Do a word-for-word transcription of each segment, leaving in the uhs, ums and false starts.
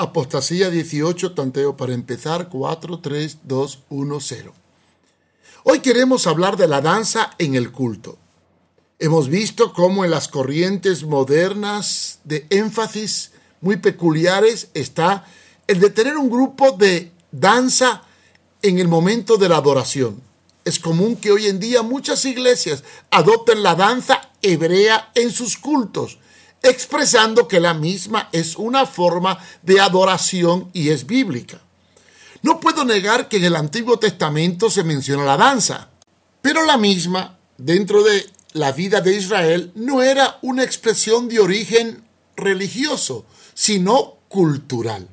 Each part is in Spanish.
Apostasía dieciocho, tanteo para empezar, cuatro, tres, dos, uno, cero. Hoy queremos hablar de la danza en el culto. Hemos visto cómo en las corrientes modernas de énfasis muy peculiares está el de tener un grupo de danza en el momento de la adoración. Es común que hoy en día muchas iglesias adopten la danza hebrea en sus cultos, expresando que la misma es una forma de adoración y es bíblica. No puedo negar que en el Antiguo Testamento se menciona la danza, pero la misma, dentro de la vida de Israel, no era una expresión de origen religioso, sino cultural.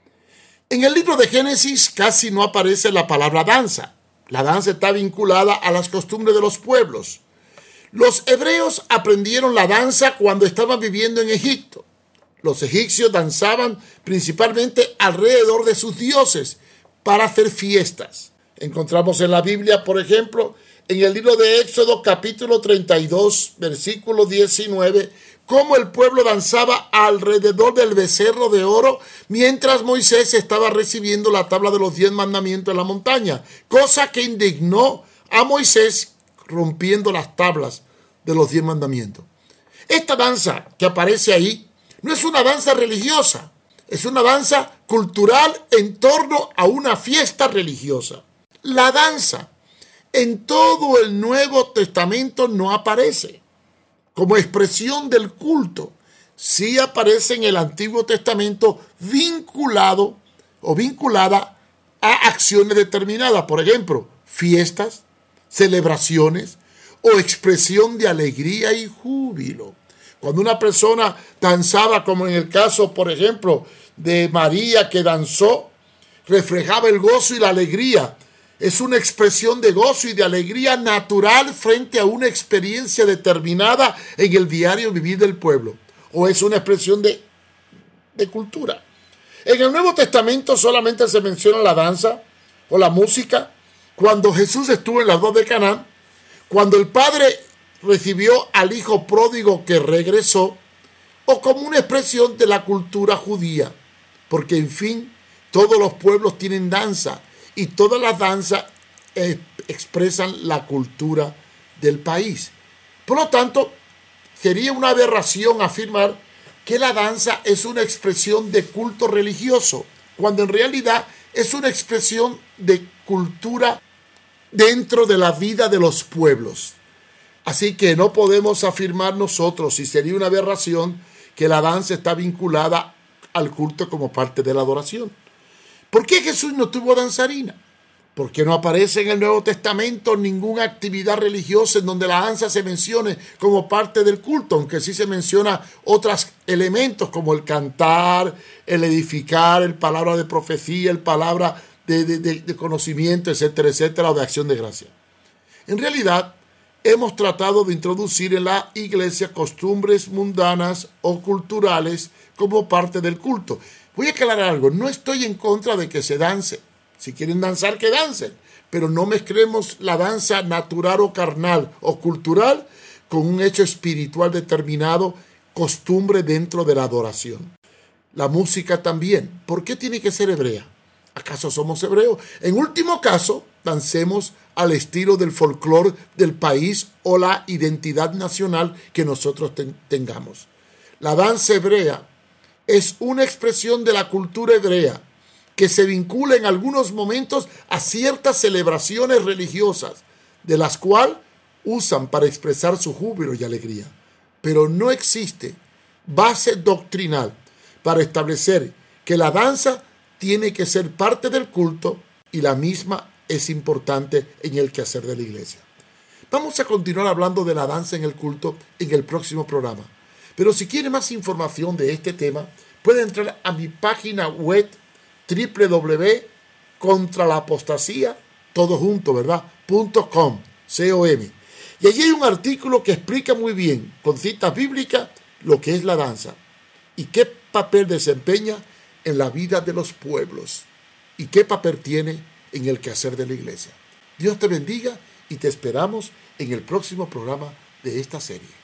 En el libro de Génesis casi no aparece la palabra danza. La danza está vinculada a las costumbres de los pueblos. Los hebreos aprendieron la danza cuando estaban viviendo en Egipto. Los egipcios danzaban principalmente alrededor de sus dioses para hacer fiestas. Encontramos en la Biblia, por ejemplo, en el libro de Éxodo capítulo treinta y dos, versículo diecinueve, cómo el pueblo danzaba alrededor del becerro de oro mientras Moisés estaba recibiendo la tabla de los diez mandamientos en la montaña, cosa que indignó a Moisés rompiendo las tablas de los diez mandamientos. Esta danza que aparece ahí no es una danza religiosa, es una danza cultural en torno a una fiesta religiosa. La danza en todo el Nuevo Testamento no aparece como expresión del culto. Sí aparece en el Antiguo Testamento vinculado o vinculada a acciones determinadas. Por ejemplo, fiestas, celebraciones o expresión de alegría y júbilo. Cuando una persona danzaba, como en el caso, por ejemplo, de María que danzó, reflejaba el gozo y la alegría. Es una expresión de gozo y de alegría natural frente a una experiencia determinada en el diario vivir del pueblo. O es una expresión de, de cultura. En el Nuevo Testamento solamente se menciona la danza o la música cuando Jesús estuvo en las bodas de Caná, cuando el padre recibió al hijo pródigo que regresó, o como una expresión de la cultura judía. Porque, en fin, todos los pueblos tienen danza. Y todas las danzas eh, expresan la cultura del país. Por lo tanto, sería una aberración afirmar que la danza es una expresión de culto religioso, cuando en realidad es una expresión de cultura dentro de la vida de los pueblos. Así que no podemos afirmar nosotros, y sería una aberración, que la danza está vinculada al culto como parte de la adoración. ¿Por qué Jesús no tuvo danzarina? Porque no aparece en el Nuevo Testamento ninguna actividad religiosa en donde la danza se mencione como parte del culto, aunque sí se menciona otros elementos como el cantar, el edificar, el palabra de profecía, el palabra de, de, de, de conocimiento, etcétera, etcétera, o de acción de gracia. En realidad, hemos tratado de introducir en la iglesia costumbres mundanas o culturales como parte del culto. Voy a aclarar algo, no estoy en contra de que se dance. Si quieren danzar, que dancen. Pero no mezclemos la danza natural o carnal o cultural con un hecho espiritual determinado, costumbre dentro de la adoración. La música también. ¿Por qué tiene que ser hebrea? ¿Acaso somos hebreos? En último caso, dancemos al estilo del folclore del país o la identidad nacional que nosotros ten- tengamos. La danza hebrea es una expresión de la cultura hebrea que se vincula en algunos momentos a ciertas celebraciones religiosas, de las cuales usan para expresar su júbilo y alegría. Pero no existe base doctrinal para establecer que la danza tiene que ser parte del culto y la misma es importante en el quehacer de la iglesia. Vamos a continuar hablando de la danza en el culto en el próximo programa. Pero si quiere más información de este tema, puede entrar a mi página web doble u doble u doble u punto contra la apostasía, todo junto, ¿verdad? .com, C O M. Y allí hay un artículo que explica muy bien, con citas bíblicas, lo que es la danza y qué papel desempeña en la vida de los pueblos y qué papel tiene en el quehacer de la iglesia. Dios te bendiga y te esperamos en el próximo programa de esta serie.